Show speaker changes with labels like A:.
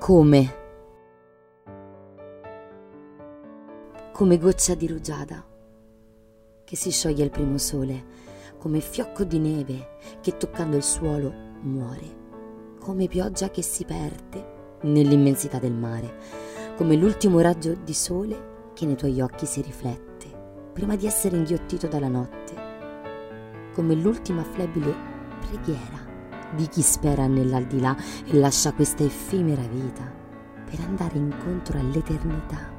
A: come goccia di rugiada che si scioglie al primo sole, come fiocco di neve che toccando il suolo muore, come pioggia che si perde nell'immensità del mare, come l'ultimo raggio di sole che nei tuoi occhi si riflette prima di essere inghiottito dalla notte, come l'ultima flebile preghiera di chi spera nell'aldilà e lascia questa effimera vita per andare incontro all'eternità.